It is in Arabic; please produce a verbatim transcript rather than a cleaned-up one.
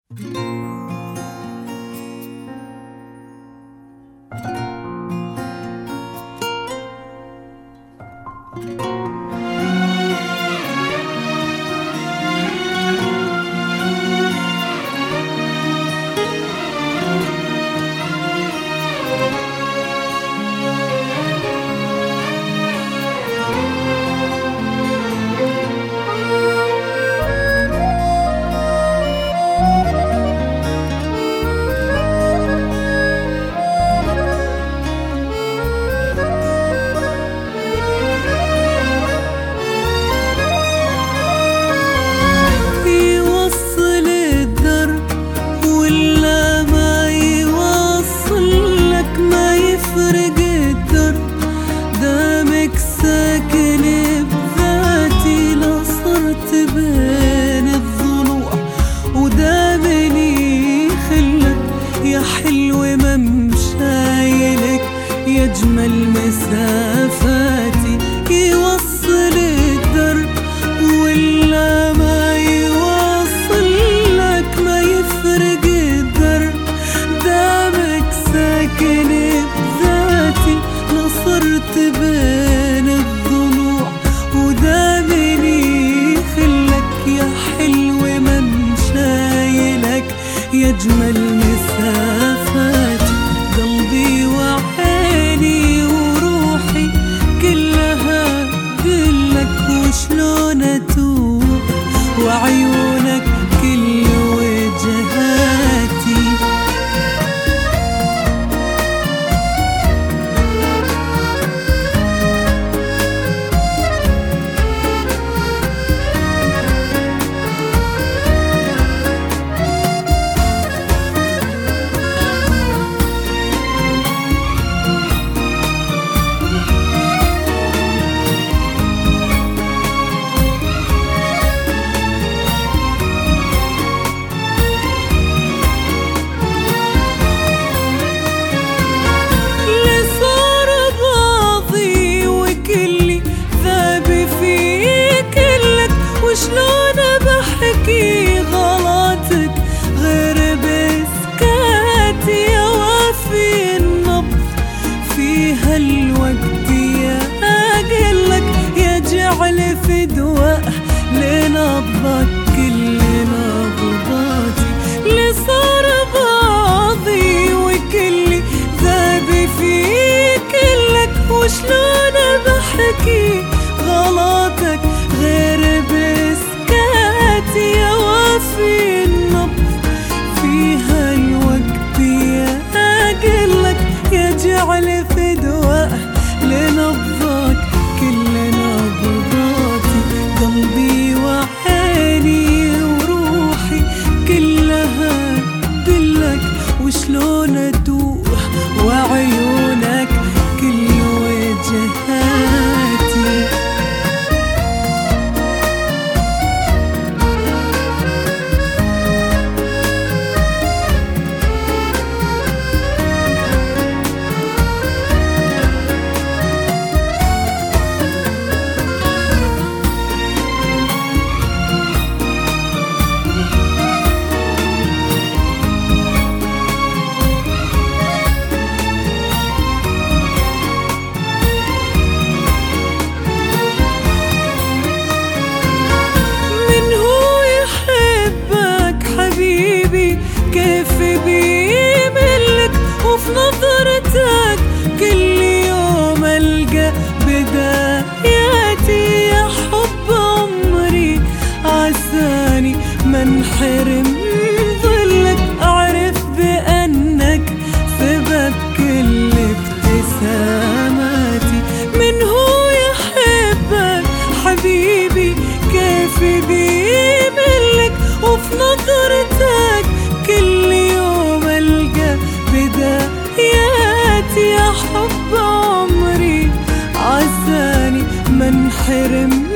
يجمل مسافاتي يوصل الدرب ولا ما يوصل لك ما يفرق الدرب دامك ساكن بذاتي نصرت بين الضلوع ودامني خلك يا حلو ما مشايلك يجمل مسافاتي قلبي وعيني وروحي كلها دلك وشلون اتوب وعيونك كل وجهاتي وشلون بحكي غلطك غير بسكاتي يا وافي النبض في هالوقت يا أقلك يا جعل فدوة لنبضك كل نبضاتي اللي صار باضي وكلي ذابي في كلك وشلون بحكي غلطك غير يا وافي النبض في هالوقت يا أقلك يا جعل فدوة لنبضك كل نبضاتي قلبي وعيني وروحي كلها دلك وشلون أتوه وعيونك كل وجهاتي كيف بيملك وفي نظرتك كل يوم ألقى بداياتي يا حب عمري عساني ما انحرم ظلك أعرف بأنك سبب كل ابتساماتي من هو يحبك حبيبي كيف بيملك وفي نظرتك كل يوم ألقى بداياتي يا حب عمري عزاني ما انحرم